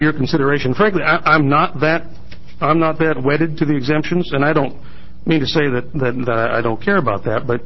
your consideration. Frankly, I'm not that wedded to the exemptions, and I don't mean to say that I don't care about that, but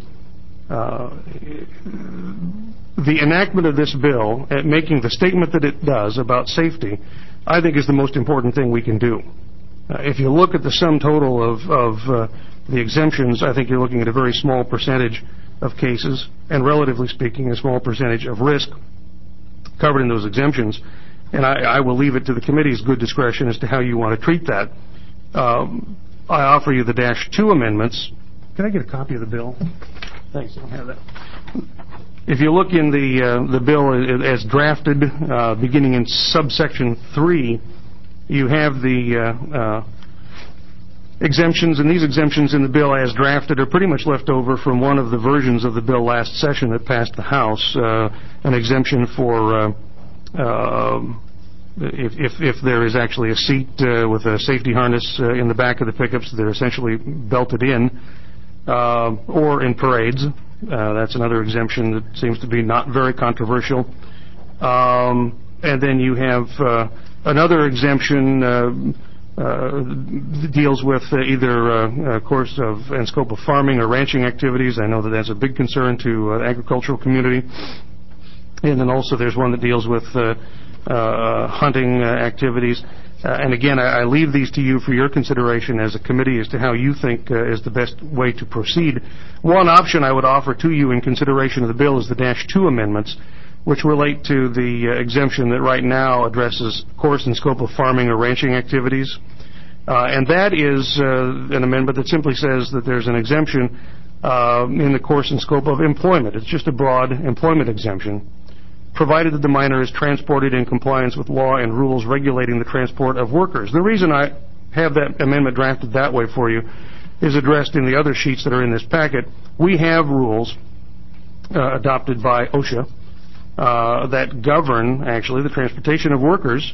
the enactment of this bill, making the statement that it does about safety, I think is the most important thing we can do. If you look at the sum total of the exemptions, I think you're looking at a very small percentage of cases, and relatively speaking, a small percentage of risk covered in those exemptions. And I will leave it to the committee's good discretion as to how you want to treat that. I offer you the -2 amendments. Can I get a copy of the bill? Thanks, I don't have that. If you look in the bill as drafted, beginning in subsection 3, you have the exemptions, and these exemptions in the bill as drafted are pretty much left over from one of the versions of the bill last session that passed the House, an exemption for if there is actually a seat with a safety harness in the back of the pickups, they're essentially belted in, or in parades. That's another exemption that seems to be not very controversial. And then you have another exemption deals with either course of and scope of farming or ranching activities. I know that that's a big concern to the agricultural community. And then also there's one that deals with hunting activities. And again, I leave these to you for your consideration as a committee as to how you think is the best way to proceed. One option I would offer to you in consideration of the bill is the -2 amendments, which relate to the exemption that right now addresses course and scope of farming or ranching activities. And that is an amendment that simply says that there's an exemption in the course and scope of employment. It's just a broad employment exemption, provided that the minor is transported in compliance with law and rules regulating the transport of workers. The reason I have that amendment drafted that way for you is addressed in the other sheets that are in this packet. We have rules adopted by OSHA that govern, actually, the transportation of workers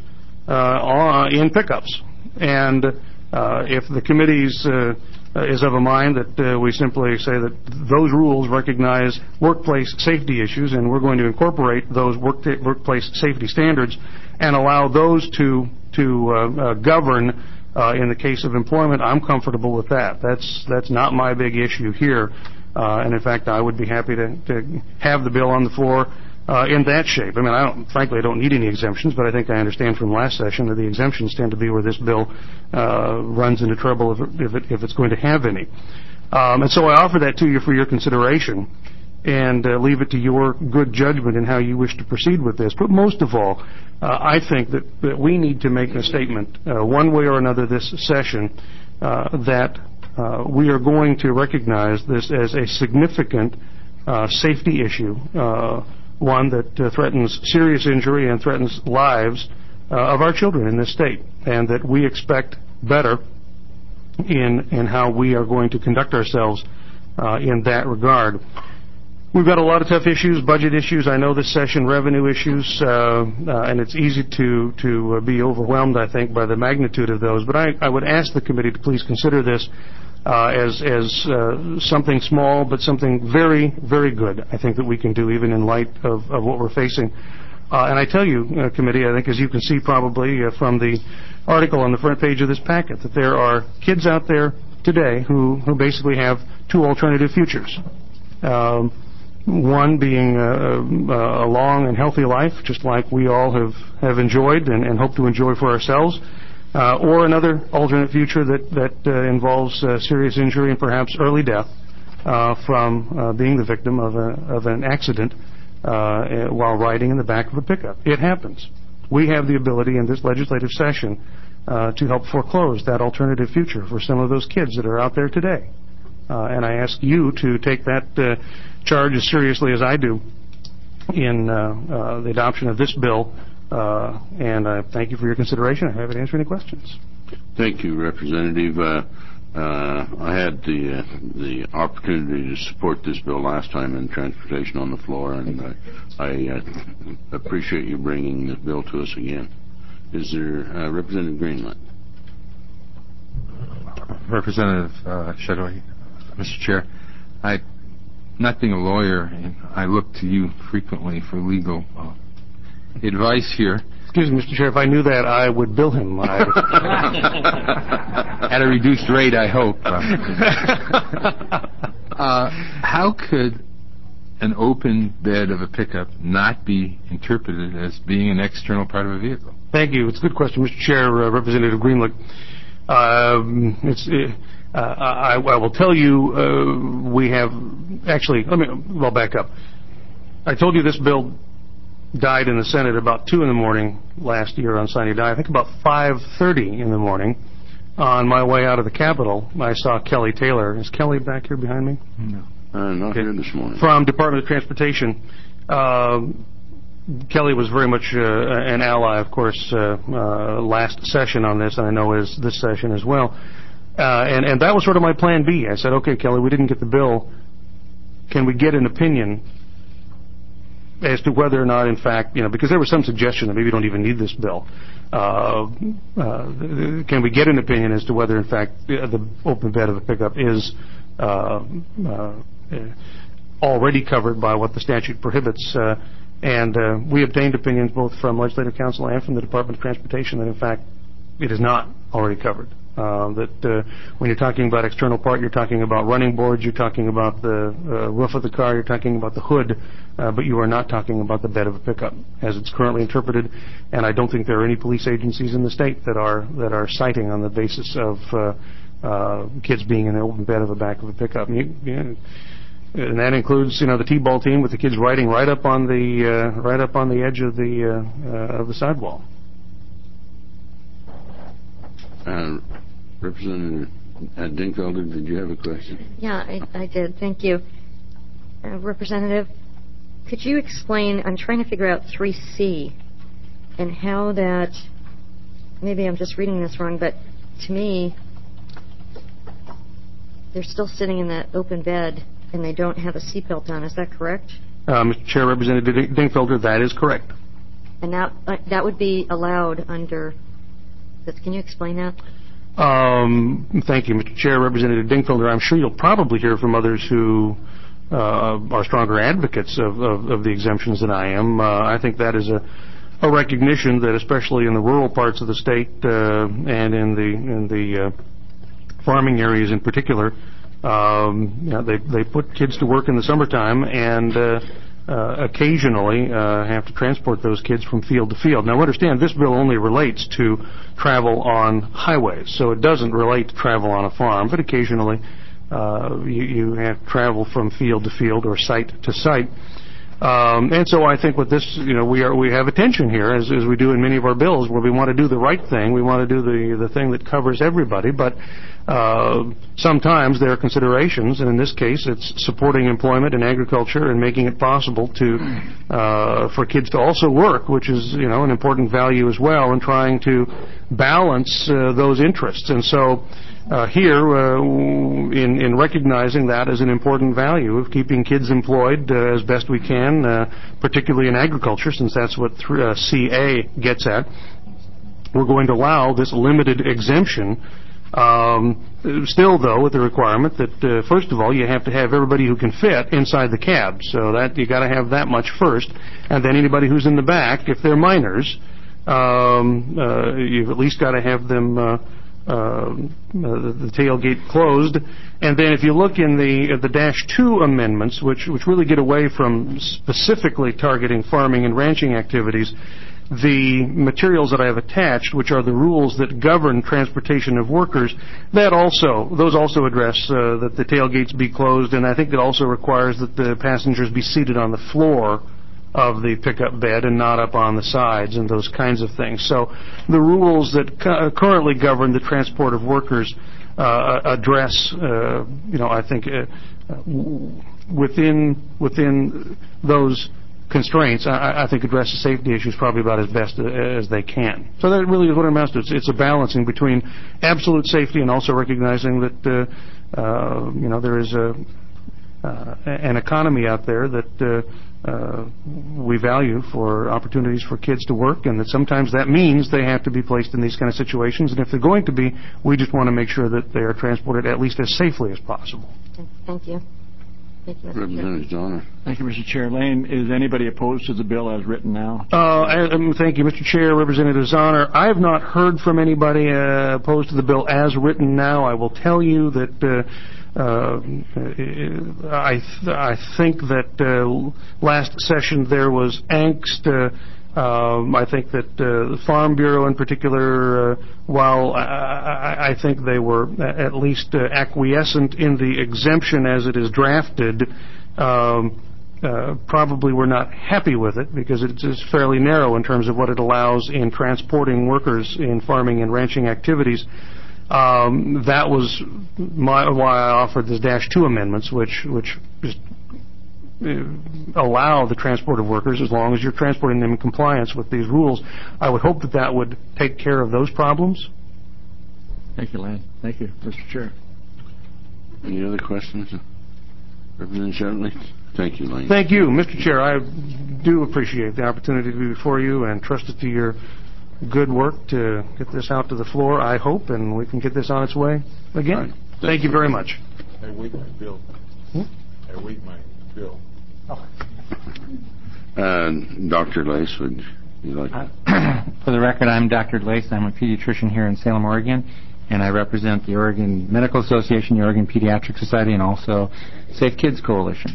in pickups. And if the committee's is of a mind that we simply say that those rules recognize workplace safety issues, and we're going to incorporate those workplace safety standards and allow those to govern in the case of employment, I'm comfortable with that. That's not my big issue here. And in fact, I would be happy to have the bill on the floor in that shape. I mean, frankly, I don't need any exemptions, but I think I understand from last session that the exemptions tend to be where this bill runs into trouble if it's going to have any. And so I offer that to you for your consideration and leave it to your good judgment in how you wish to proceed with this. But most of all, I think that we need to make a statement one way or another this session that we are going to recognize this as a significant safety issue, one that threatens serious injury and threatens lives of our children in this state, and that we expect better in how we are going to conduct ourselves in that regard. We've got a lot of tough issues, budget issues, I know this session, revenue issues, and it's easy to be overwhelmed, I think, by the magnitude of those. But I would ask the committee to please consider this as something small, but something very, very good, I think, that we can do even in light of what we're facing. And I tell you, committee, I think, as you can see probably from the article on the front page of this packet, that there are kids out there today who basically have two alternative futures. One being a long and healthy life, just like we all have enjoyed and hope to enjoy for ourselves, or another alternate future that involves serious injury and perhaps early death from being the victim of an accident while riding in the back of a pickup. It happens. We have the ability in this legislative session to help foreclose that alternative future for some of those kids that are out there today. And I ask you to take that charge as seriously as I do in the adoption of this bill. And I thank you for your consideration. I'm happy to answer any questions. Thank you, Representative. I had the opportunity to support this bill last time in transportation on the floor, and I appreciate you bringing the bill to us again. Is there Representative Greenland? Representative Shadoway, Mr. Chair, not being a lawyer, I look to you frequently for legal advice here. Excuse me, Mr. Chair, if I knew that, I would bill him. At a reduced rate, I hope. How could an open bed of a pickup not be interpreted as being an external part of a vehicle? Thank you. It's a good question, Mr. Chair, Representative Greenlick. I will tell you, we have actually. I'll back up. I told you this bill died in the Senate about 2 in the morning last year on Sunday Day. I think about 5:30 in the morning. On my way out of the Capitol, I saw Kelly Taylor. Is Kelly back here behind me? No. Not here this morning. From Department of Transportation. Kelly was very much an ally, of course, last session on this, and I know is this session as well. And that was sort of my plan B. I said, okay, Kelly, we didn't get the bill. Can we get an opinion as to whether or not, in fact, because there was some suggestion that maybe we don't even need this bill. Can we get an opinion as to whether, in fact, the open bed of a pickup is already covered by what the statute prohibits? And we obtained opinions both from Legislative Counsel and from the Department of Transportation that, in fact, it is not already covered. That when you're talking about external part, you're talking about running boards, you're talking about the roof of the car, you're talking about the hood, but you are not talking about the bed of a pickup as it's currently interpreted. And I don't think there are any police agencies in the state that are citing on the basis of kids being in the open bed of the back of a pickup. And that includes, the T-ball team with the kids riding right up on the edge of the sidewall. Representative Dingfelder, did you have a question? Yeah, I did. Thank you. Representative, could you explain, I'm trying to figure out 3C and how that, maybe I'm just reading this wrong, but to me, they're still sitting in that open bed and they don't have a seatbelt on. Is that correct? Mr. Chair, Representative Dingfelder, that is correct. And that would be allowed under... Can you explain that? Thank you, Mr. Chair, Representative Dingfelder. I'm sure you'll probably hear from others who are stronger advocates of the exemptions than I am. I think that is a recognition that, especially in the rural parts of the state and in the farming areas in particular, they put kids to work in the summertime and occasionally have to transport those kids from field to field. Now, understand, this bill only relates to travel on highways, so it doesn't relate to travel on a farm, but occasionally you have to travel from field to field or site to site. And so I think with this, we have a tension here, as we do in many of our bills, where we want to do the right thing. We want to do the thing that covers everybody, but sometimes there are considerations, and in this case, it's supporting employment in agriculture and making it possible for kids to also work, which is, an important value as well, and trying to balance those interests. And so here, in recognizing that as an important value of keeping kids employed as best we can, particularly in agriculture, since that's what CA gets at, we're going to allow this limited exemption. Still, though, with the requirement that, first of all, you have to have everybody who can fit inside the cab. So that you got to have that much first. And then anybody who's in the back, if they're minors, you've at least got to have them the tailgate closed. And then if you look in the -2 amendments, which really get away from specifically targeting farming and ranching activities, the materials that I have attached, which are the rules that govern transportation of workers, those also address that the tailgates be closed, and I think it also requires that the passengers be seated on the floor of the pickup bed and not up on the sides and those kinds of things. So the rules that currently govern the transport of workers address, I think within those constraints, I think address the safety issues probably about as best as they can. So that really is what it amounts to. It's a balancing between absolute safety and also recognizing that there is an economy out there that we value for opportunities for kids to work, and that sometimes that means they have to be placed in these kind of situations. And if they're going to be, we just want to make sure that they are transported at least as safely as possible. Thank you. Thank you, Mr. Chair. Representative Donner. Thank you, Mr. Chair. Lane, is anybody opposed to the bill as written now? Thank you, Mr. Chair, Representative Zahner. I have not heard from anybody opposed to the bill as written now. I will tell you that I think that last session there was angst. I think that the Farm Bureau in particular, while I think they were at least acquiescent in the exemption as it is drafted, probably were not happy with it because it is fairly narrow in terms of what it allows in transporting workers in farming and ranching activities. That was why I offered the -2 amendments, which just allow the transport of workers as long as you're transporting them in compliance with these rules. I would hope that that would take care of those problems. Thank you, Lane. Thank you, Mr. Chair. Any other questions? Representative Sheltley? Thank you, Lane. Thank you, Mr. Chair. I do appreciate the opportunity to be before you and trust it to your good work to get this out to the floor, I hope, and we can get this on its way again. Right. Thank you very much. I wait my bill. I wait my bill. Dr. Lace, would you like to? For the record, I'm Dr. Lace. I'm a pediatrician here in Salem, Oregon, and I represent the Oregon Medical Association, the Oregon Pediatric Society, and also Safe Kids Coalition.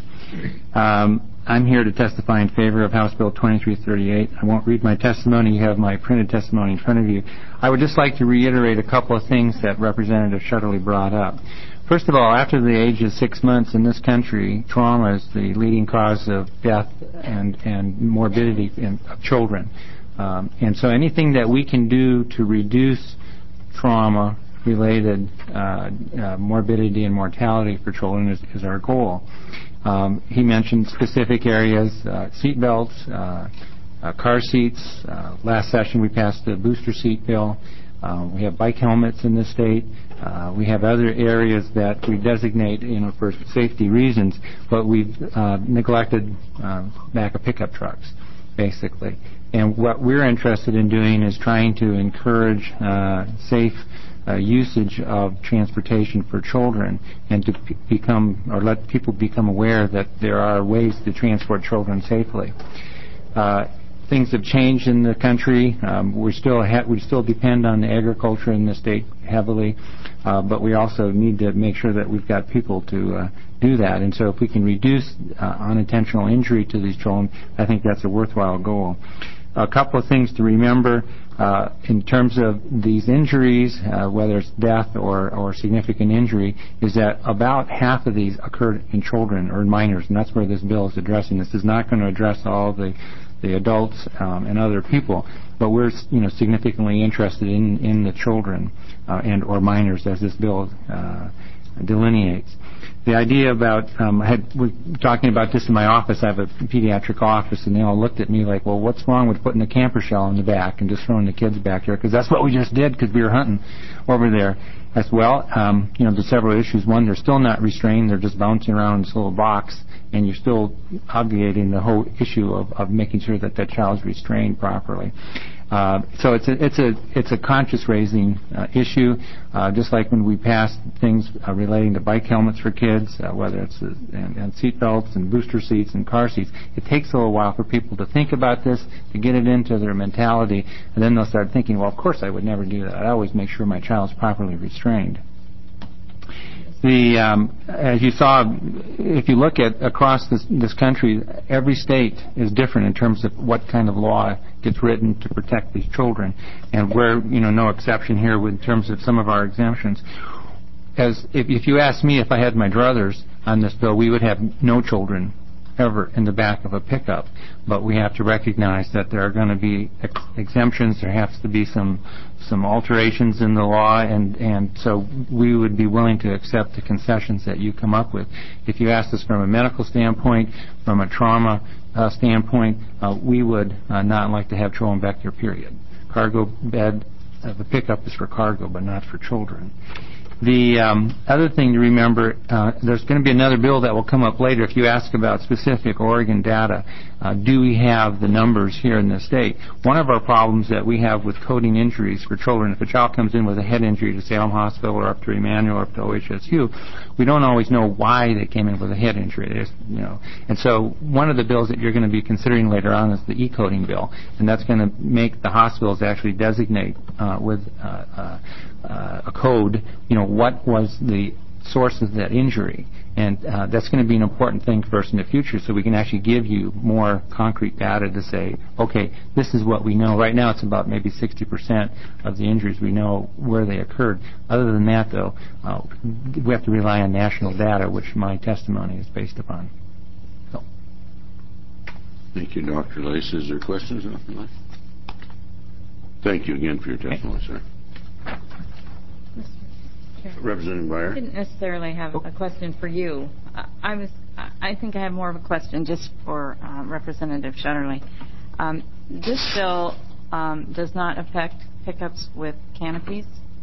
I'm here to testify in favor of House Bill 2338. I won't read my testimony. You have my printed testimony in front of you. I would just like to reiterate a couple of things that Representative Shetterly brought up. First of all, after the age of 6 months in this country, trauma is the leading cause of death and morbidity of children. And so anything that we can do to reduce trauma-related morbidity and mortality for children is our goal. He mentioned specific areas, seat belts, car seats. Last session we passed the booster seat bill. We have bike helmets in this state. We have other areas that we designate, for safety reasons, but we've neglected back of pickup trucks, basically. And what we're interested in doing is trying to encourage safe usage of transportation for children and to let people become aware that there are ways to transport children safely. Things have changed in the country. We still depend on the agriculture in the state heavily, but we also need to make sure that we've got people to do that. And so if we can reduce unintentional injury to these children, I think that's a worthwhile goal. A couple of things to remember in terms of these injuries, whether it's death or significant injury, is that about half of these occurred in children or in minors, and that's where this bill is addressing. This is not going to address all the adults and other people, but we're significantly interested in the children and or minors as this bill delineates. The idea about we're talking about this in my office. I have a pediatric office, and they all looked at me like, well, what's wrong with putting a camper shell in the back and just throwing the kids back there? Because that's what we just did because we were hunting over there. As well, there's several issues. One, they're still not restrained. They're just bouncing around in this little box, and you're still obviating the whole issue of making sure that that child's restrained properly. So it's a conscious raising issue, just like when we passed things relating to bike helmets for kids, whether it's and seat belts and booster seats and car seats. It takes a little while for people to think about this, to get it into their mentality, and then they'll start thinking, well, of course I would never do that. I always make sure my child's properly restrained. As you saw, if you look at across this country, every state is different in terms of what kind of law gets written to protect these children, and we're no exception here in terms of some of our exemptions. If you ask me if I had my druthers on this bill, we would have no children ever in the back of a pickup, but we have to recognize that there are going to be exemptions. There has to be some alterations in the law, and so we would be willing to accept the concessions that you come up with. If you ask us from a medical standpoint, from a trauma standpoint, we would not like to have children back there, period. Cargo bed, the pickup is for cargo, but not for children. The other thing to remember, there's going to be another bill that will come up later if you ask about specific Oregon data. Do we have the numbers here in the state? One of our problems that we have with coding injuries for children, if a child comes in with a head injury to Salem Hospital or up to Emmanuel or up to OHSU, we don't always know why they came in with a head injury. And so one of the bills that you're going to be considering later on is the e-coding bill, and that's going to make the hospitals actually designate with a code, what was the source of that injury. And that's going to be an important thing for us in the future, so we can actually give you more concrete data to say, okay, this is what we know. Right now it's about maybe 60% of the injuries we know where they occurred. Other than that, though, we have to rely on national data, which my testimony is based upon. So. Thank you, Dr. Lace. Is there questions? Thank you again for your testimony, sir. Representative Beyer. I didn't necessarily have a question for you. I think I have more of a question just for Representative Shutterly. This bill does not affect pickups with canopies?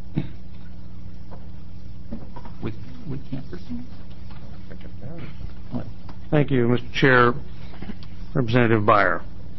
With campers? Thank you, Mr. Chair. Representative Beyer.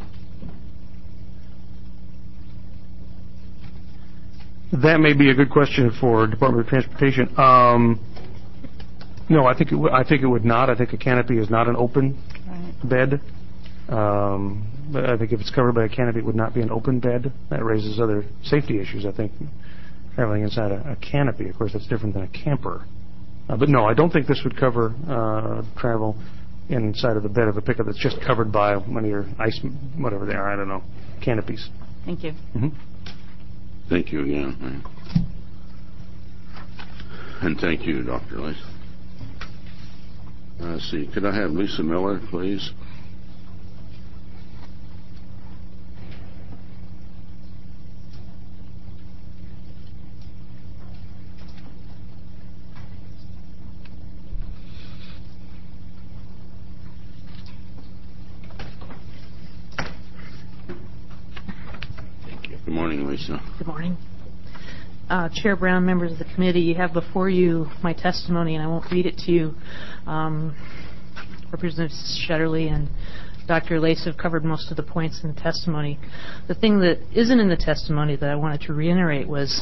That may be a good question for Department of Transportation. No, I think it would not. I think a canopy is not an open bed. But I think if it's covered by a canopy, it would not be an open bed. That raises other safety issues, I think, traveling inside a canopy. Of course, that's different than a camper. But no, I don't think this would cover travel inside of the bed of a pickup that's just covered by one of your ice, whatever they are, I don't know, canopies. Thank you. Mm-hmm. Thank you again. And thank you, Dr. Lace. Let's see. Could I have Lisa Miller, please? Good morning, Lisa. Good morning. Chair Brown, members of the committee, you have before you my testimony, and I won't read it to you. Representative Shutterly and Dr. Lace have covered most of the points in the testimony. The thing that isn't in the testimony that I wanted to reiterate was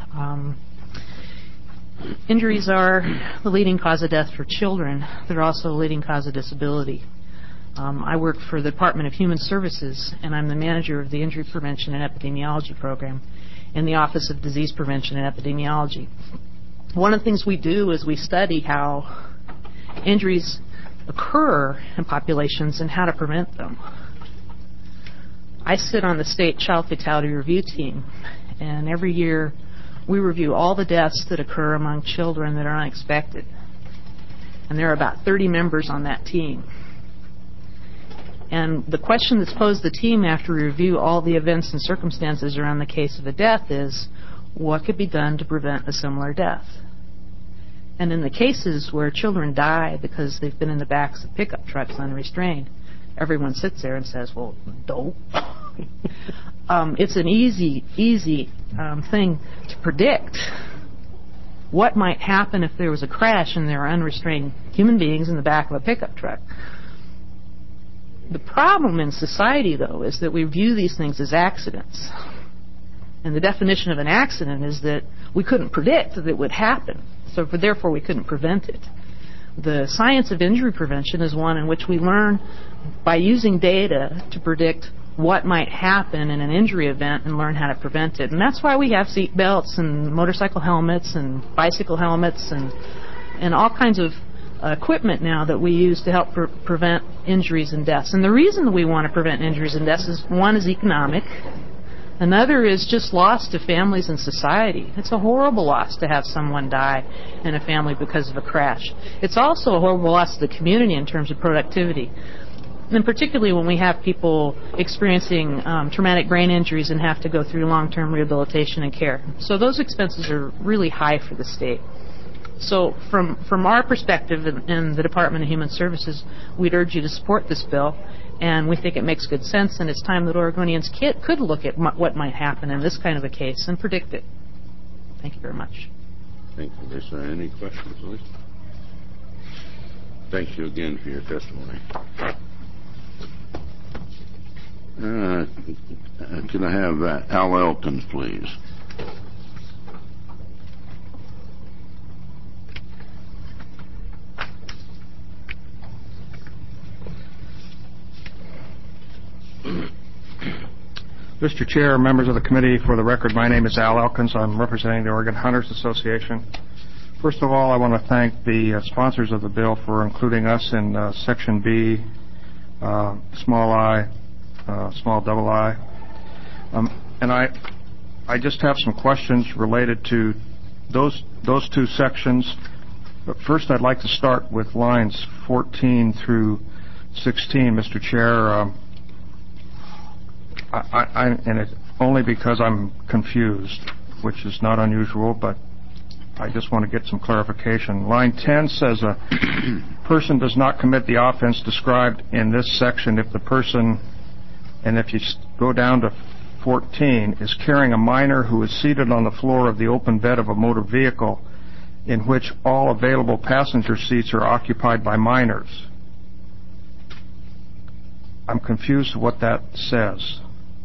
injuries are the leading cause of death for children. They're also the leading cause of disability. I work for the Department of Human Services, and I'm the manager of the Injury Prevention and Epidemiology Program in the Office of Disease Prevention and Epidemiology. One of the things we do is we study how injuries occur in populations and how to prevent them. I sit on the state child fatality review team, and every year we review all the deaths that occur among children that are unexpected. And there are about 30 members on that team. And the question that's posed to the team after we review all the events and circumstances around the case of a death is, what could be done to prevent a similar death? And in the cases where children die because they've been in the backs of pickup trucks unrestrained, everyone sits there and says, well, don't. It's an easy thing to predict what might happen if there was a crash and there were unrestrained human beings in the back of a pickup truck. The problem in society, though, is that we view these things as accidents. And the definition of an accident is that we couldn't predict that it would happen, so therefore we couldn't prevent it. The science of injury prevention is one in which we learn by using data to predict what might happen in an injury event and learn how to prevent it. And that's why we have seat belts and motorcycle helmets and bicycle helmets and all kinds of equipment now that we use to help prevent injuries and deaths. And the reason that we want to prevent injuries and deaths is, one, is economic. Another is just loss to families and society. It's a horrible loss to have someone die in a family because of a crash. It's also a horrible loss to the community in terms of productivity. And particularly when we have people experiencing traumatic brain injuries and have to go through long-term rehabilitation and care. So those expenses are really high for the state. So from our perspective in the Department of Human Services, we'd urge you to support this bill, and we think it makes good sense, and it's time that Oregonians could look at what might happen in this kind of a case and predict it. Thank you very much. Thank you, Lisa. Any questions, Lisa? Thank you again for your testimony. Can I have Al Elkins, please? Mr. Chair, members of the committee, for the record, my name is Al Elkins. I'm representing the Oregon Hunters Association. First of all, I want to thank the sponsors of the bill for including us in Section B, small I, small double I. And I just have some questions related to those two sections. But first, I'd like to start with lines 14 through 16, Mr. Chair. And it's only because I'm confused, which is not unusual, but I just want to get some clarification. Line 10 says a person does not commit the offense described in this section if the person, and if you go down to 14, is carrying a minor who is seated on the floor of the open bed of a motor vehicle in which all available passenger seats are occupied by minors. I'm confused what that says.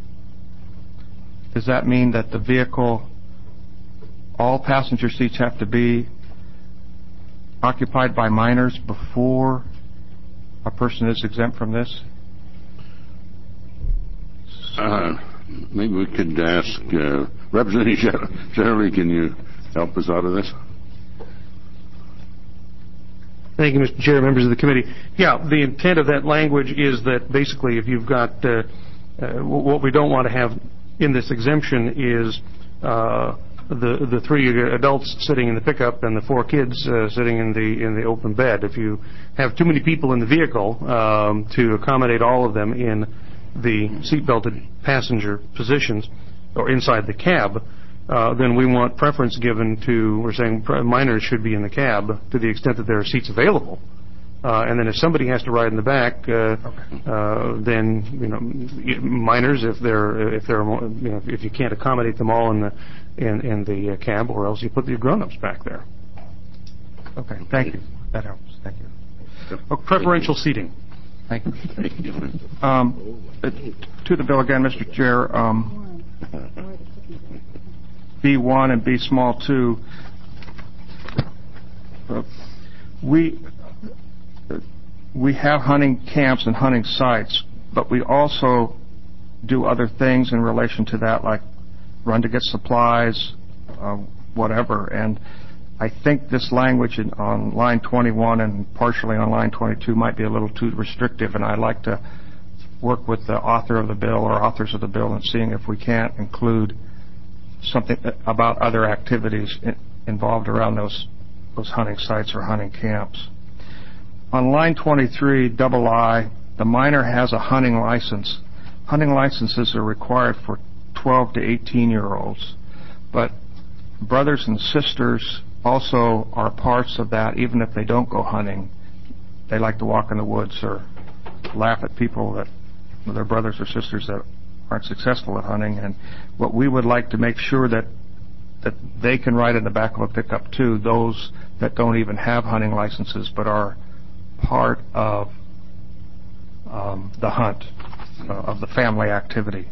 Does that mean that the vehicle, all passenger seats have to be occupied by minors before a person is exempt from this? Maybe we could ask Representative Shetterly, can you help us out of this? Thank you, Mr. Chair, members of the committee. Yeah, the intent of that language is that basically if you've got what we don't want to have in this exemption is the three adults sitting in the pickup and the four kids sitting in the open bed. If you have too many people in the vehicle to accommodate all of them in the seatbelted passenger positions or inside the cab, then we want preference given to, we're saying minors should be in the cab to the extent that there are seats available. And then if somebody has to ride in the back, then minors, if you can't accommodate them all in the cab, or else you put the grown-ups back there. Okay, thank you. That helps. Thank you. Preferential seating. Thank you. To the bill again, Mr. Chair. B1 and B small 2. We have hunting camps and hunting sites, but we also do other things in relation to that, like run to get supplies, whatever. And I think this language on line 21 and partially on line 22 might be a little too restrictive, and I'd like to work with the author of the bill or authors of the bill and seeing if we can't include something about other activities involved around those hunting sites or hunting camps. On line 23, double I, the minor has a hunting license. Hunting licenses are required for 12 to 18-year-olds, but brothers and sisters also are parts of that. Even if they don't go hunting, they like to walk in the woods or laugh at people that their brothers or sisters that aren't successful at hunting. And what we would like to make sure that they can ride in the back of a pickup too, those that don't even have hunting licenses but are part of the hunt, of the family activity.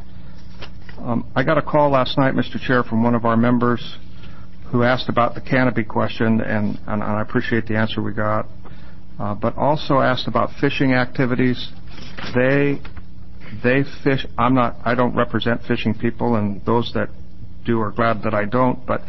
I got a call last night, Mr. Chair, from one of our members who asked about the canopy question, and I appreciate the answer we got, but also asked about fishing activities. They fish. I don't represent fishing people, and those that do are glad that I don't, but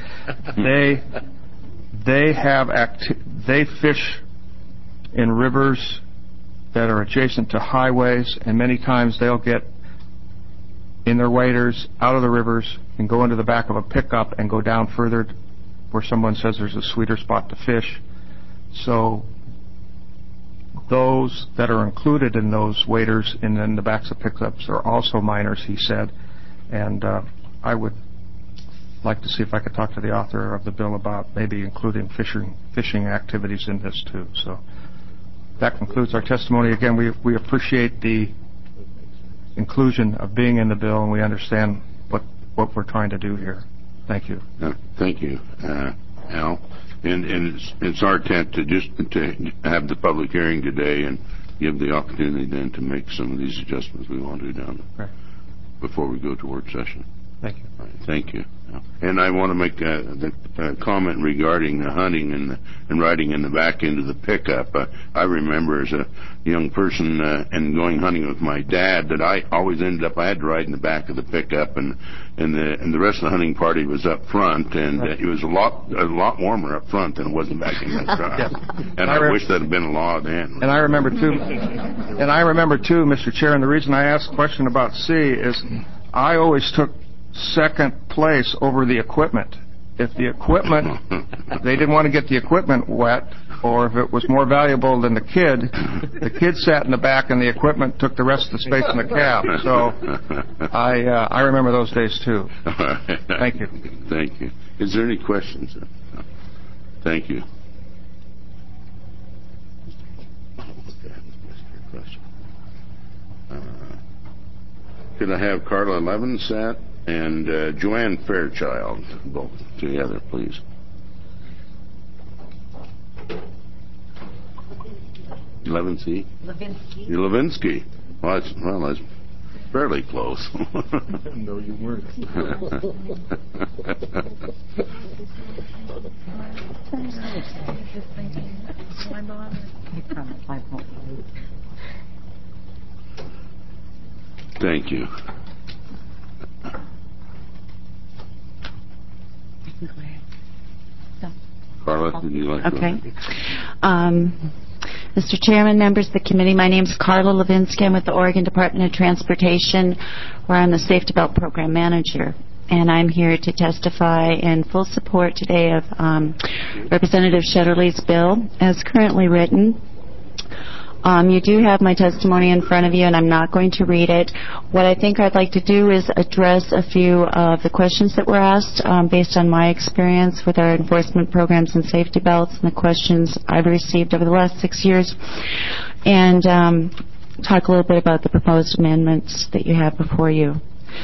they fish in rivers that are adjacent to highways, and many times they'll get in their waders out of the rivers and go into the back of a pickup and go down further where someone says there's a sweeter spot to fish. So those that are included in those waders and in the backs of pickups are also minors, he said, and I would like to see if I could talk to the author of the bill about maybe including fishing activities in this too. So that concludes our testimony. Again, we appreciate the inclusion of being in the bill, and we understand what we're trying to do here. Thank you. Thank you. Al. And it's our intent to have the public hearing today and give the opportunity then to make some of these adjustments we want to do down there before we go to work session. Thank you. All right, thank you. And I want to make a comment regarding the hunting and riding in the back end of the pickup. I remember as a young person and going hunting with my dad that I always ended up, I had to ride in the back of the pickup, and the rest of the hunting party was up front, and it was a lot warmer up front than it was in the back in the truck. Yes. And I wish that had been a law then. And I remember too, Mr. Chair, and the reason I asked the question about C is I always took second place over the equipment. If the equipment, they didn't want to get the equipment wet, or if it was more valuable than the kid sat in the back and the equipment took the rest of the space in the cab. So I remember those days too. Thank you. Thank you. Is there any questions? Thank you. Could I have Carla Levinsat and Joanne Fairchild both together, please? Levinsky? Levinsky. Well, that's fairly close. No, you weren't. Thank you. Carla, would you like to? Okay. Mr. Chairman, members of the committee, my name is Carla Levinsky. I'm with the Oregon Department of Transportation, where I'm the Safety Belt Program Manager. And I'm here to testify in full support today of Representative Shetterly's bill as currently written. You do have my testimony in front of you, and I'm not going to read it. What I think I'd like to do is address a few of the questions that were asked based on my experience with our enforcement programs and safety belts and the questions I've received over the last 6 years, and talk a little bit about the proposed amendments that you have before you.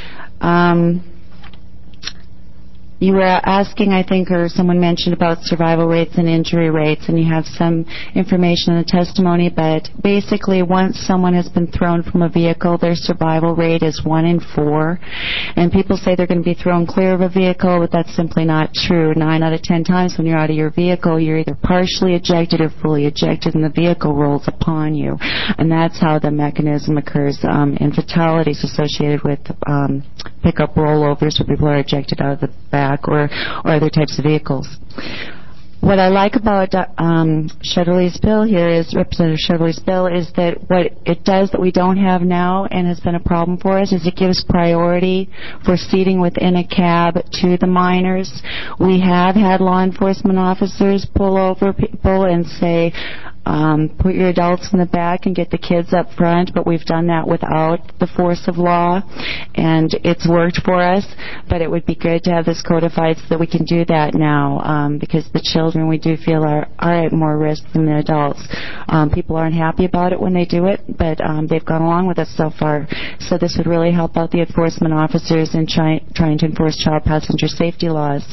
You were asking, I think, or someone mentioned about survival rates and injury rates, and you have some information in the testimony, but basically once someone has been thrown from a vehicle, their survival rate is 1 in 4. And people say they're going to be thrown clear of a vehicle, but that's simply not true. 9 out of 10 times when you're out of your vehicle, you're either partially ejected or fully ejected, and the vehicle rolls upon you. And that's how the mechanism occurs in fatalities associated with pickup rollovers where people are ejected out of the back or other types of vehicles. What I like about Shetterly's bill here is, Representative Shetterly's bill, is that what it does that we don't have now and has been a problem for us is it gives priority for seating within a cab to the minors. We have had law enforcement officers pull over people and say, put your adults in the back and get the kids up front, but we've done that without the force of law, and it's worked for us. But it would be good to have this codified so that we can do that now, because the children, we do feel, are at more risk than the adults. People aren't happy about it when they do it, but they've gone along with us so far. So this would really help out the enforcement officers in trying to enforce child passenger safety laws.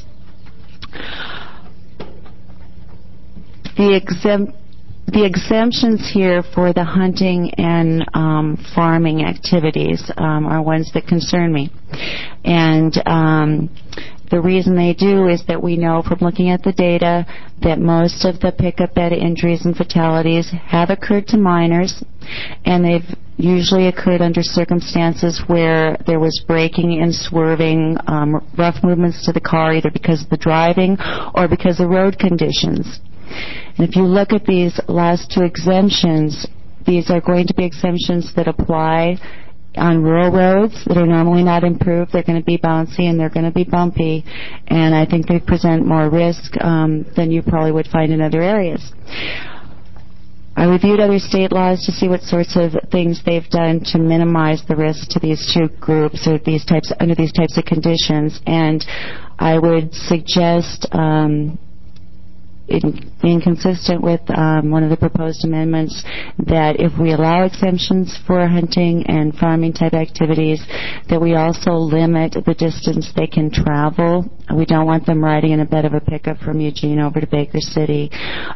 The exemptions here for the hunting and farming activities are ones that concern me. And the reason they do is that we know from looking at the data that most of the pickup bed injuries and fatalities have occurred to minors, and they've usually occurred under circumstances where there was braking and swerving, rough movements to the car, either because of the driving or because of road conditions. And if you look at these last 2 exemptions, these are going to be exemptions that apply on rural roads that are normally not improved. They're going to be bouncy and they're going to be bumpy, and I think they present more risk than you probably would find in other areas. I reviewed other state laws to see what sorts of things they've done to minimize the risk to these 2 groups or under these types of conditions, and I would suggest being consistent with one of the proposed amendments, that if we allow exemptions for hunting and farming type activities, that we also limit the distance they can travel. We don't want them riding in a bed of a pickup from Eugene over to Baker City.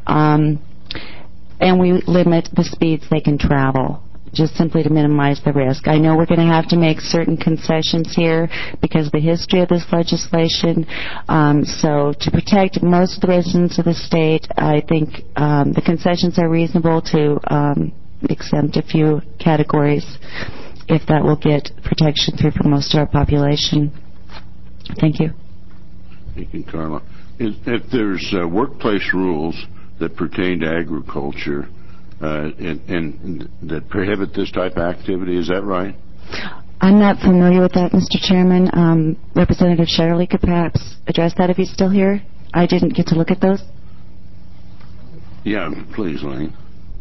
And we limit the speeds they can travel, just simply to minimize the risk. I know we're going to have to make certain concessions here because of the history of this legislation. So to protect most of the residents of the state, I think the concessions are reasonable to exempt a few categories if that will get protection through for most of our population. Thank you. Thank you, Carla. If there's workplace rules that pertain to agriculture and that prohibit this type of activity, is that right? I'm not familiar with that, Mr. Chairman. Representative Shetterly could perhaps address that if he's still here. I didn't get to look at those. Yeah, please, Lane.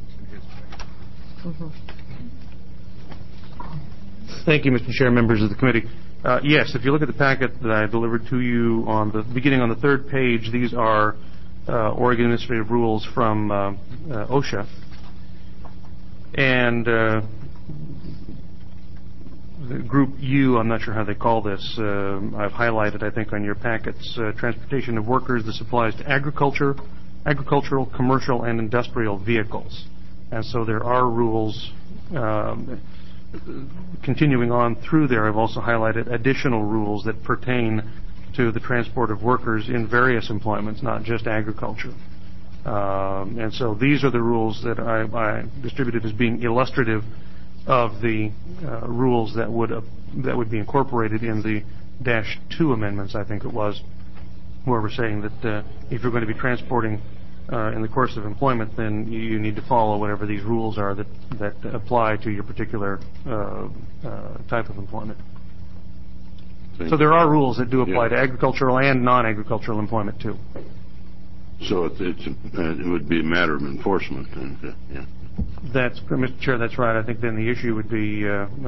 Thank you, Mr. Chair, members of the committee. Yes, if you look at the packet that I delivered to you beginning on the third page, these are Oregon Administrative Rules from OSHA. And the Group U, I'm not sure how they call this, I've highlighted, I think, on your packets, transportation of workers. This applies to agricultural, commercial, and industrial vehicles. And so there are rules continuing on through there. I've also highlighted additional rules that pertain to the transport of workers in various employments, not just agriculture. And so these are the rules that I distributed as being illustrative of the rules that would be incorporated in the -2 amendments, I think it was, where we're saying that if you're going to be transporting in the course of employment, then you need to follow whatever these rules are that apply to your particular type of employment. So there are rules that do apply to agricultural and non-agricultural employment too. So it would be a matter of enforcement, then. Yeah. That's, Mr. Chair, that's right. I think then the issue would be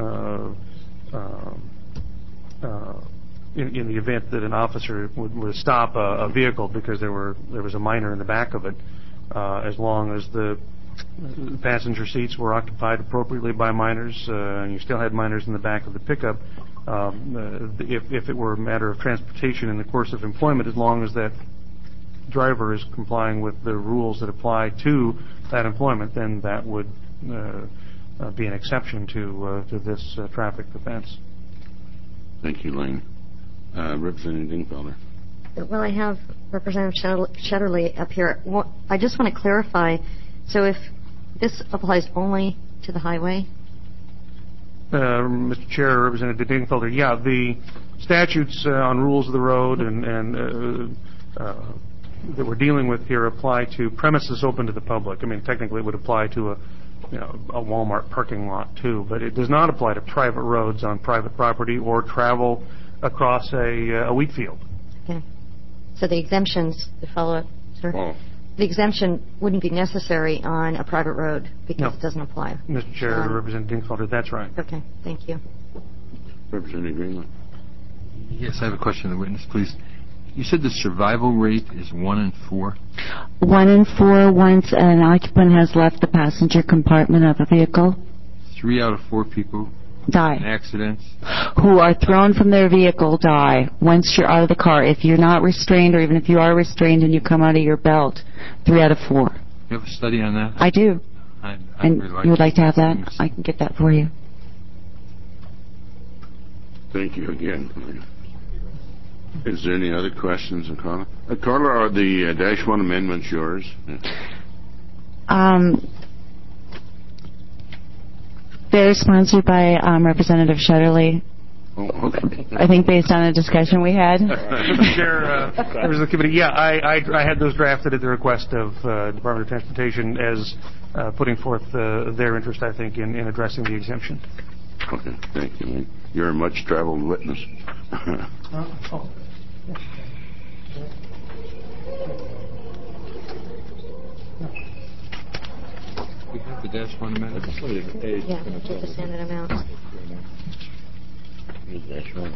in the event that an officer would stop a vehicle because there was a minor in the back of it, as long as the passenger seats were occupied appropriately by minors, and you still had minors in the back of the pickup. If it were a matter of transportation in the course of employment, as long as that driver is complying with the rules that apply to that employment, then that would be an exception to this traffic offense. Thank you, Lane. Representative Dingfelder. Well, I have Representative Shetterly up here. Well, I just want to clarify. So if this applies only to the highway? Mr. Chair, Representative Dingfelder, yeah, the statutes on rules of the road and that we're dealing with here apply to premises open to the public. I mean, technically it would apply to a Walmart parking lot too, but it does not apply to private roads on private property or travel across a wheat field. Okay. So the exemptions, to follow up, sir? Oh. The exemption wouldn't be necessary on a private road because it doesn't apply. Mr. Chair, Representative Dingfelder, that's right. Okay, thank you. Representative Greenland. Yes, I have a question of the witness, please. You said the survival rate is 1 in 4? 1 in 4 once an occupant has left the passenger compartment of a vehicle. 3 out of 4 people die in accidents who are thrown from their vehicle die once you're out of the car. If you're not restrained, or even if you are restrained and you come out of your belt, 3 out of 4. You have a study on that? I do. And really you would like to have that? I can get that for you. Thank you again. Is there any other questions, Carla? Carla, are the -1 amendments yours? They're sponsored by Representative Shetterly. Oh, okay. I think based on a discussion we had. Mr. Chair, members of the committee, yeah, I had those drafted at the request of Department of Transportation as putting forth their interest, I think, in addressing the exemption. Okay, thank you. You're a much-traveled witness. We have the -1 amendment. Yeah, just handed them out.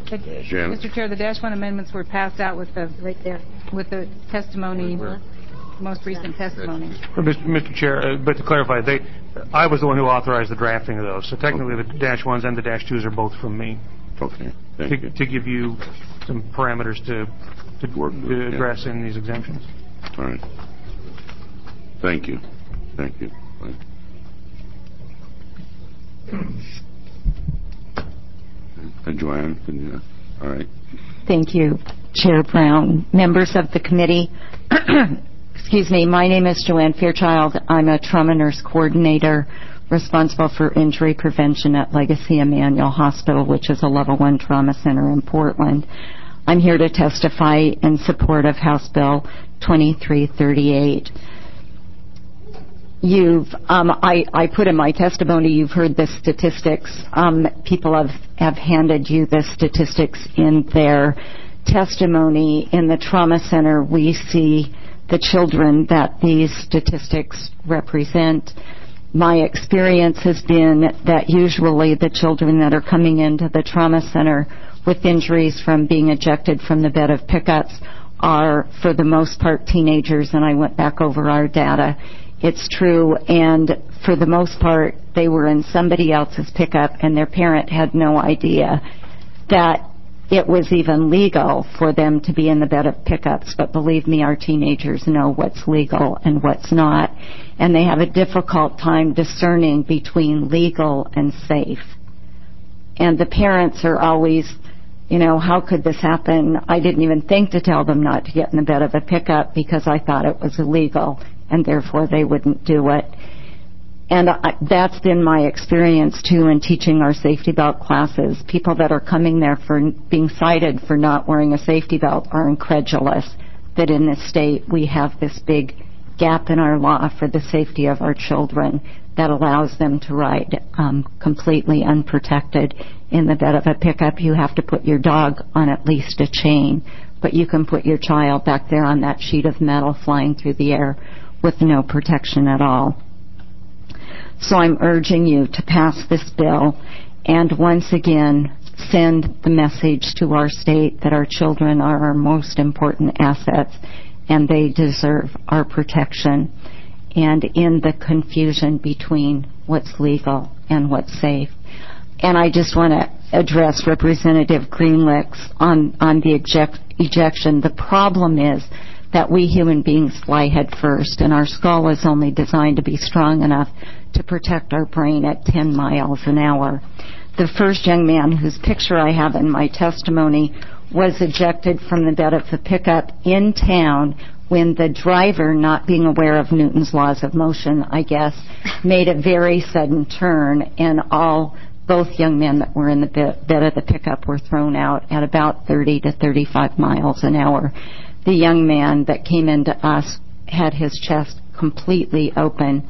Janet. Mr. Chair, the -1 amendments were passed out with the right there with the testimony most recent testimony. Mr. Chair, but to clarify, I was the one who authorized the drafting of those, so technically the -1s and the -2s are both from me. Okay, thank you. To give you some parameters to address in these exemptions. All right. Thank you. Thank you. And Joanne, can you? All right. Thank you, Chair Brown. Members of the committee, excuse me, my name is Joanne Fairchild. I'm a trauma nurse coordinator responsible for injury prevention at Legacy Emmanuel Hospital, which is a level 1 trauma center in Portland. I'm here to testify in support of House Bill 2338. I put in my testimony, you've heard the statistics. People have handed you the statistics in their testimony. In the trauma center, we see the children that these statistics represent. My experience has been that usually the children that are coming into the trauma center with injuries from being ejected from the bed of pickups are, for the most part, teenagers, and I went back over our data. It's true, and for the most part, they were in somebody else's pickup, and their parent had no idea that it was even legal for them to be in the bed of pickups. But believe me, our teenagers know what's legal and what's not, and they have a difficult time discerning between legal and safe. And the parents are always, how could this happen? I didn't even think to tell them not to get in the bed of a pickup because I thought it was illegal, and therefore they wouldn't do it. And that's been my experience, too, in teaching our safety belt classes. People that are coming there for being cited for not wearing a safety belt are incredulous that in this state we have this big gap in our law for the safety of our children that allows them to ride completely unprotected in the bed of a pickup. You have to put your dog on at least a chain, but you can put your child back there on that sheet of metal flying through the air with no protection at all. So I'm urging you to pass this bill and once again send the message to our state that our children are our most important assets and they deserve our protection. And in the confusion between what's legal and what's safe. And I just want to address Representative Greenlick's on the ejection. The problem is that we human beings fly head first, and our skull is only designed to be strong enough to protect our brain at 10 miles an hour. The first young man whose picture I have in my testimony was ejected from the bed of the pickup in town when the driver, not being aware of Newton's laws of motion, I guess, made a very sudden turn, and both young men that were in the bed of the pickup were thrown out at about 30 to 35 miles an hour. The young man that came into us had his chest completely open,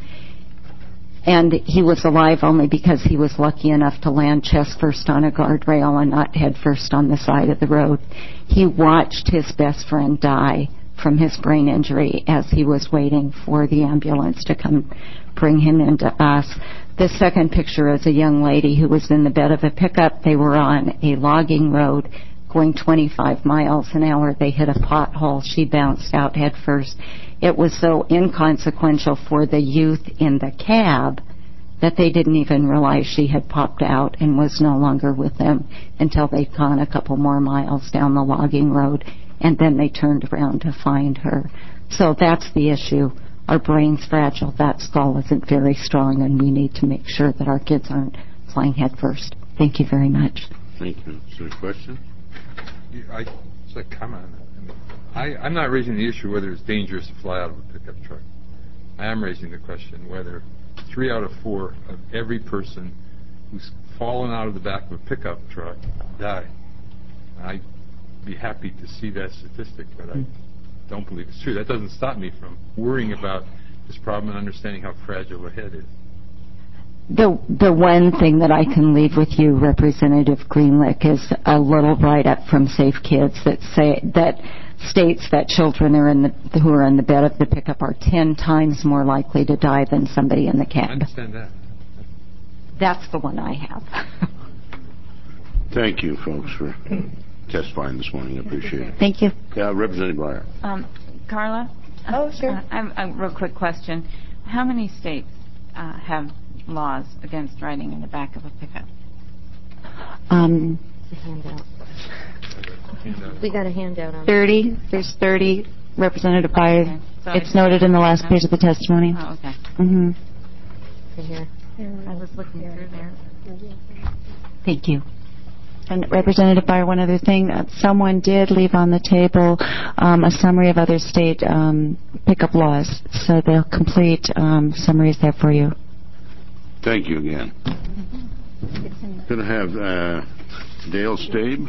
and he was alive only because he was lucky enough to land chest first on a guardrail and not head first on the side of the road. He watched his best friend die from his brain injury as he was waiting for the ambulance to come bring him into us. The second picture is a young lady who was in the bed of a pickup. They were on a logging road going 25 miles an hour. They hit a pothole. She bounced out head first. It was so inconsequential for the youth in the cab that they didn't even realize she had popped out and was no longer with them until they'd gone a couple more miles down the logging road, and then they turned around to find her. So that's the issue. Our brain's fragile. That skull isn't very strong, and we need to make sure that our kids aren't flying head first. Thank you very much. Thank you. Is there a question? It's a comment. I'm not raising the issue whether it's dangerous to fly out of a pickup truck. I am raising the question whether 3 out of 4 of every person who's fallen out of the back of a pickup truck die. I'd be happy to see that statistic, but I don't believe it's true. That doesn't stop me from worrying about this problem and understanding how fragile a head is. The one thing that I can leave with you, Representative Greenlick, is a little write-up from Safe Kids that states that children who are in the bed of the pickup are 10 times more likely to die than somebody in the cab. I understand that. That's the one I have. Thank you, folks, for testifying this morning. I appreciate it. Thank you. Representative Breyer. Carla, Oh, sure. I have a real quick question. How many states have laws against riding in the back of a pickup? It's a handout. We got a handout on 30. There's 30. Representative Byer. Okay. So It's noted in the last page of the testimony. Oh, okay. Mm-hmm. here. I was looking through there. Thank you. And Representative Byer, one other thing. Someone did leave on the table a summary of other state pickup laws. So the complete summary is there for you. Thank you again. Could I have Dale Stabe?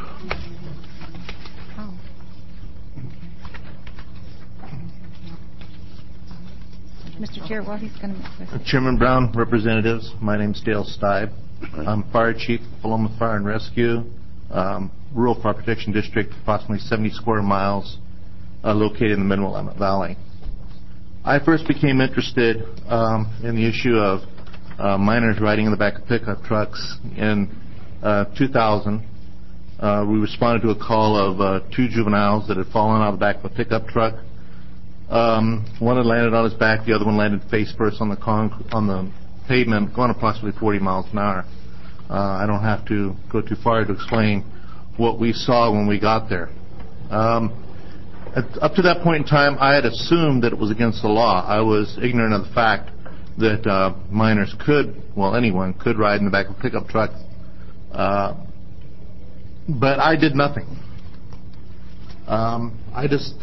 Mr. Chair, while he's going to make this. Chairman Brown, representatives, my name's Dale Stibe. I'm Fire Chief, Paloma Fire and Rescue, Rural Fire Protection District, approximately 70 square miles, located in the Mid-Willamette Valley. I first became interested in the issue of minors riding in the back of pickup trucks in 2000. We responded to a call of 2 juveniles that had fallen out of the back of a pickup truck. One had landed on his back, the other one landed face first on the pavement, going approximately 40 miles an hour. I don't have to go too far to explain what we saw when we got there. Up to that point in time, I had assumed that it was against the law. I was ignorant of the fact that minors anyone could ride in the back of a pickup truck. But I did nothing. I just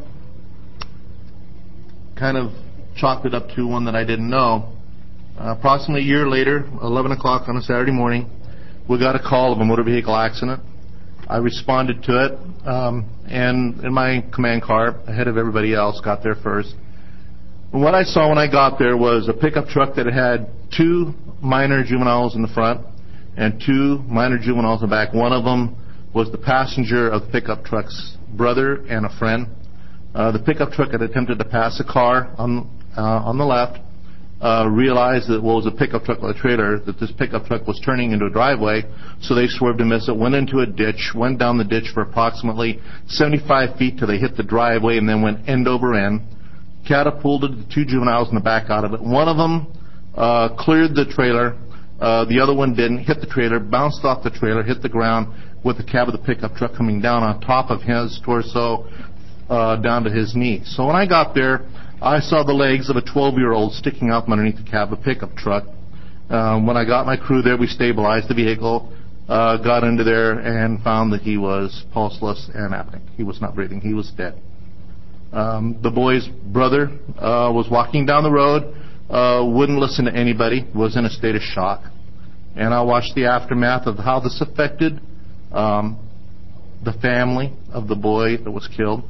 kind of chalked it up to one that I didn't know. Approximately a year later, 11 o'clock on a Saturday morning, we got a call of a motor vehicle accident. I responded to it, and in my command car, ahead of everybody else, got there first. And what I saw when I got there was a pickup truck that had 2 minor juveniles in the front and 2 minor juveniles in the back. One of them was the passenger of the pickup truck's brother and a friend. The pickup truck had attempted to pass a car on the left, realized that it was a pickup truck with a trailer, that this pickup truck was turning into a driveway, so they swerved to miss it, went into a ditch, went down the ditch for approximately 75 feet till they hit the driveway and then went end over end, catapulted the 2 juveniles in the back out of it. One of them cleared the trailer, the other one didn't, hit the trailer, bounced off the trailer, hit the ground with the cab of the pickup truck coming down on top of his torso, down to his knee. So when I got there, I saw the legs of a 12-year-old sticking out from underneath the cab of a pickup truck. When I got my crew there, we stabilized the vehicle, got into there, and found that he was pulseless and apneic. He was not breathing. He was dead. The boy's brother was walking down the road, wouldn't listen to anybody, was in a state of shock. And I watched the aftermath of how this affected the family of the boy that was killed.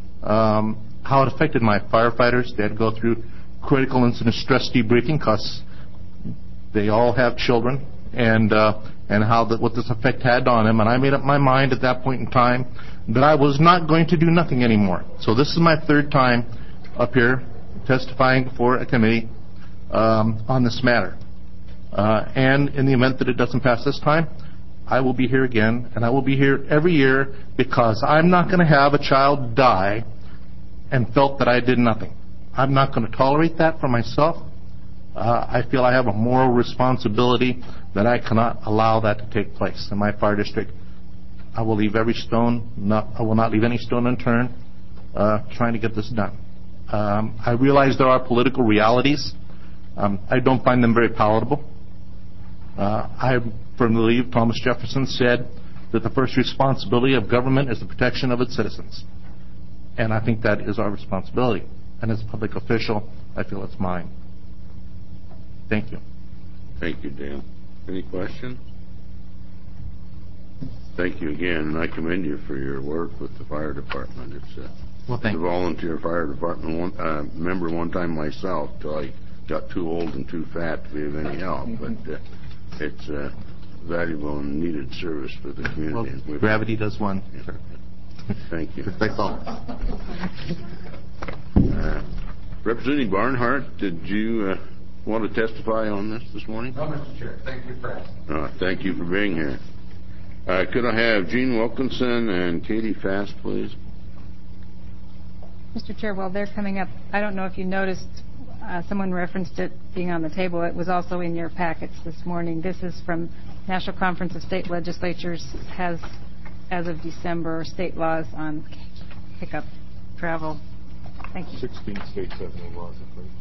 How it affected my firefighters. They had to go through critical incident stress debriefing because they all have children, and what this effect had on them. And I made up my mind at that point in time that I was not going to do nothing anymore. So this is my 3rd time up here testifying before a committee on this matter. And in the event that it doesn't pass this time, I will be here again, and I will be here every year because I'm not going to have a child die and felt that I did nothing. I'm not going to tolerate that for myself. I feel I have a moral responsibility that I cannot allow that to take place. In my fire district, I will leave every stone, I will not leave any stone unturned trying to get this done. I realize there are political realities. I don't find them very palatable. I firmly believe Thomas Jefferson said that the first responsibility of government is the protection of its citizens. And I think that is our responsibility. And as a public official, I feel it's mine. Thank you. Thank you, Dan. Any questions? Thank you again, and I commend you for your work with the fire department. It's a volunteer fire department member one time myself till I got too old and too fat to be of any help. But it's a valuable and needed service for the community. Well, gravity does one. Yeah. Thank you. That's all. Representative Barnhart, did you want to testify on this morning? No, Mr. Chair. Thank you for asking. Thank you for being here. Could I have Gene Wilkinson and Katie Fast, please? Mr. Chair, while they're coming up, I don't know if you noticed, someone referenced it being on the table. It was also in your packets this morning. This is from National Conference of State Legislatures, has, as of December, state laws on pickup travel. Thank you. 16 states have no laws in place.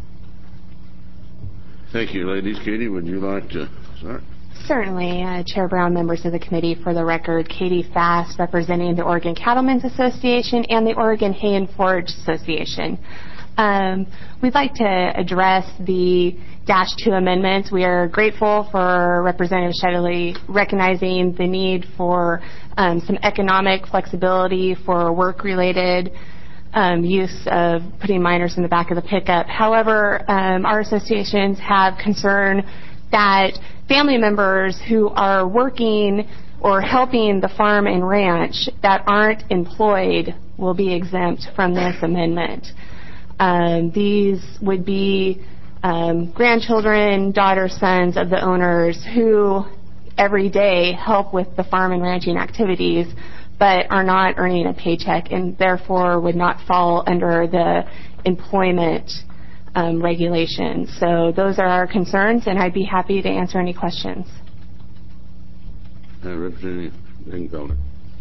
Thank you, ladies. Katie, would you like to start? Certainly, Chair Brown, members of the committee. For the record, Katie Fast, representing the Oregon Cattlemen's Association and the Oregon Hay and Forage Association. We'd like to address the Dash 2 amendments. We are grateful for Representative Shetterly recognizing the need for some economic flexibility for work-related use of putting minors in the back of the pickup. However, our associations have concern that family members who are working or helping the farm and ranch that aren't employed will be exempt from this amendment. These would be grandchildren, daughters, sons of the owners who every day help with the farm and ranching activities but are not earning a paycheck and therefore would not fall under the employment regulations. So those are our concerns, and I'd be happy to answer any questions. Representative Ringfelder.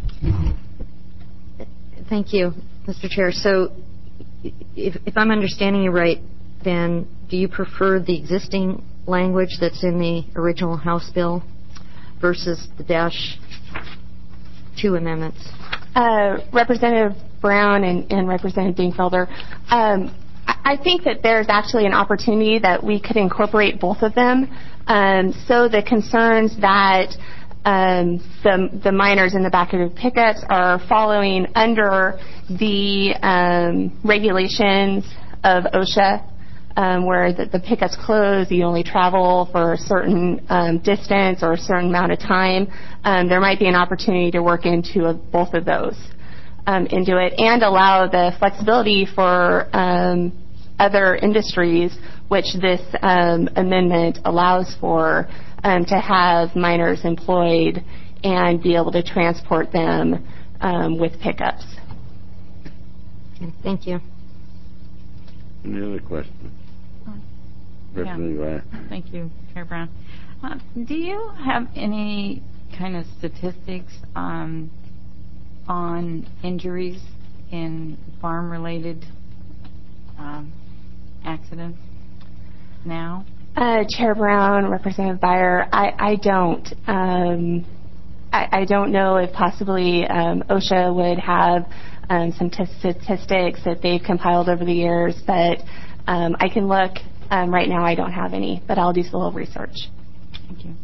Thank you, Mr. Chair. So if I'm understanding you right, then do you prefer the existing language that's in the original House bill versus the Dash 2 amendments? Representative Brown and Representative Dingfelder, I think that there's actually an opportunity that we could incorporate both of them. So the concerns that the minors in the back of the pickups are following under the regulations of OSHA, where the pickups close, you only travel for a certain distance or a certain amount of time. There might be an opportunity to work into both of those into it and allow the flexibility for other industries, which this amendment allows for, to have minors employed and be able to transport them with pickups. Okay, thank you. Any other questions? Yeah. Thank you, Chair Brown. Do you have any kind of statistics on injuries in farm-related accidents now? Chair Brown, Representative Beyer, I don't. I don't know if possibly OSHA would have some statistics that they've compiled over the years, but I can look. Right now I don't have any, but I'll do some little research. Thank you.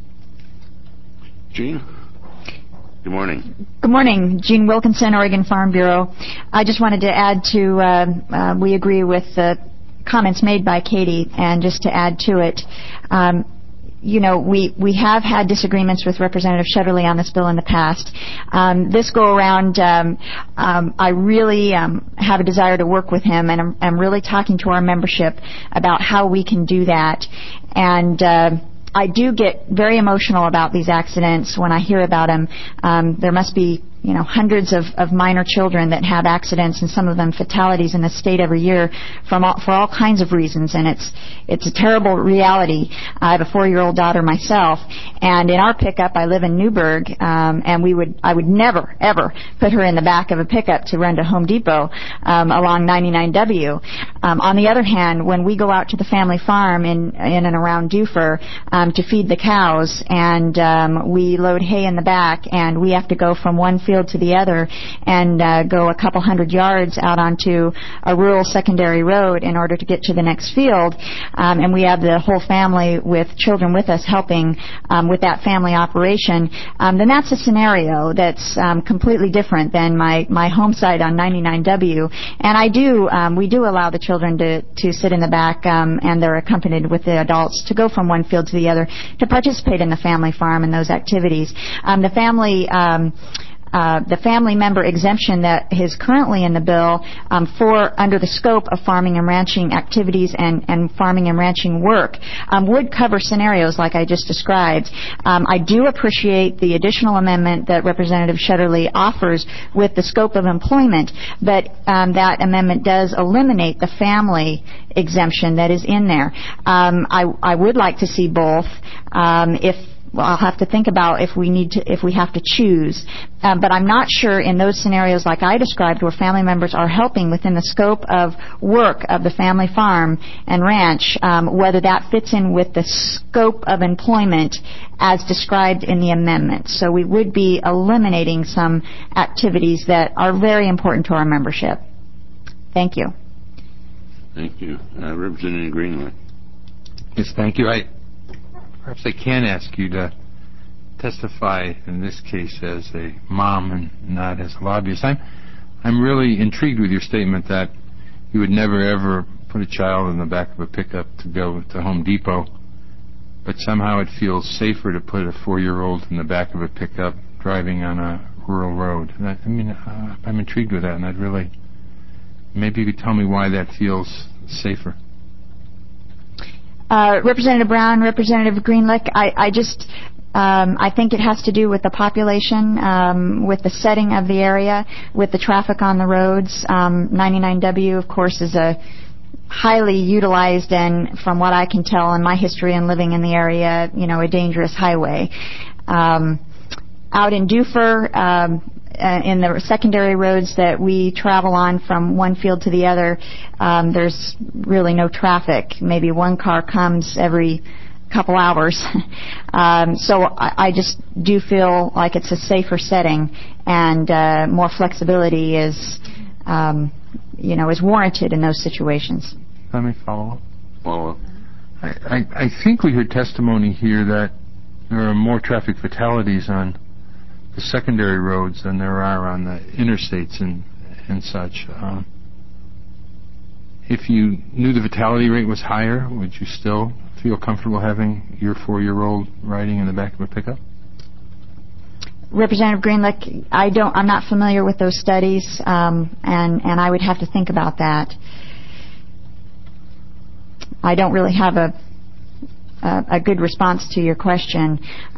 Jean? Good morning. Good morning. Jean Wilkinson, Oregon Farm Bureau. I just wanted to add to, we agree with the comments made by Katie, and just to add to it, we have had disagreements with Representative Shetterly on this bill in the past. This go around, I really have a desire to work with him, and I'm really talking to our membership about how we can do that. And I do get very emotional about these accidents when I hear about them. There must be hundreds of minor children that have accidents, and some of them fatalities in the state every year for all kinds of reasons, and it's a terrible reality. I have a 4-year-old daughter myself, and in our pickup, I live in Newburgh, and I would never ever put her in the back of a pickup to run to Home Depot along 99W. On the other hand, when we go out to the family farm in and around Dufur to feed the cows, and we load hay in the back, and we have to go from one field to the other and go a couple hundred yards out onto a rural secondary road in order to get to the next field, and we have the whole family with children with us helping with that family operation, then that's a scenario that's completely different than my home site on 99W. And we do allow the children to sit in the back, and they're accompanied with the adults to go from one field to the other to participate in the family farm and those activities. The family the family member exemption that is currently in the bill for under the scope of farming and ranching activities and farming and ranching work would cover scenarios like I just described. I do appreciate the additional amendment that Representative Shutterly offers with the scope of employment, but that amendment does eliminate the family exemption that is in there. I would like to see both. I'll have to think about if we have to choose. But I'm not sure in those scenarios like I described where family members are helping within the scope of work of the family farm and ranch, whether that fits in with the scope of employment as described in the amendment. So we would be eliminating some activities that are very important to our membership. Thank you. Thank you. Representative Greenlee. Yes, thank you. Perhaps I can ask you to testify in this case as a mom and not as a lobbyist. I'm really intrigued with your statement that you would never ever put a child in the back of a pickup to go to Home Depot, but somehow it feels safer to put a 4-year-old in the back of a pickup driving on a rural road. I'm intrigued with that, and maybe you could tell me why that feels safer. Representative Brown, Representative Greenlick, I think it has to do with the population, with the setting of the area, with the traffic on the roads. 99W, of course, is a highly utilized and, from what I can tell in my history and living in the area, a dangerous highway. Out in Dufur, in the secondary roads that we travel on from one field to the other, there's really no traffic. Maybe one car comes every couple hours. So I just do feel like it's a safer setting, and more flexibility is warranted in those situations. Let me follow up. I think we heard testimony here that there are more traffic fatalities on the secondary roads than there are on the interstates and such. If you knew the fatality rate was higher, would you still feel comfortable having your 4-year-old riding in the back of a pickup? Representative Greenlick, I'm not familiar with those studies, and I would have to think about that. I don't really have a good response to your question.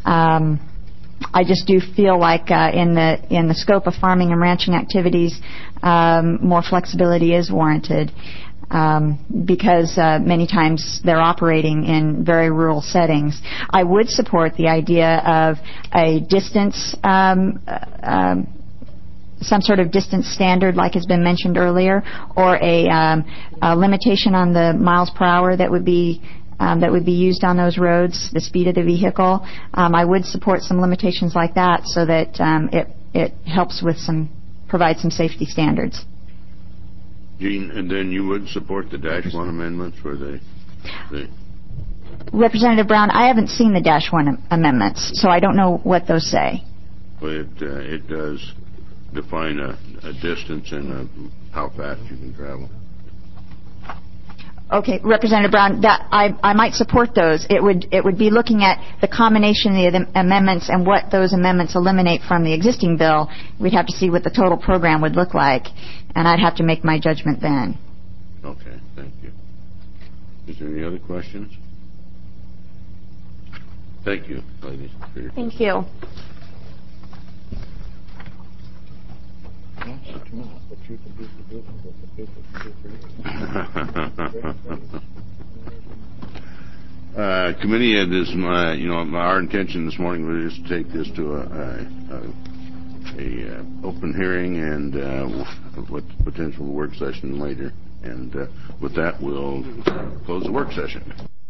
I just do feel like in the scope of farming and ranching activities, more flexibility is warranted because many times they're operating in very rural settings. I would support the idea of a distance, some sort of distance standard like has been mentioned earlier, or a limitation on the miles per hour that would be used on those roads, the speed of the vehicle. I would support some limitations like that so that it helps provide some safety standards. Gene, and then you would support the Dash 1 amendments for the Representative Brown, I haven't seen the Dash 1 amendments, so I don't know what those say. Well, it does define a distance and how fast you can travel. Okay, Representative Brown, I might support those. It would be looking at the combination of the amendments and what those amendments eliminate from the existing bill. We'd have to see what the total program would look like, and I'd have to make my judgment then. Okay, thank you. Is there any other questions? Thank you, ladies. Thank you. Committee had this, our intention this morning was just to take this to a open hearing and with potential work session later. And with that, we'll close the work session.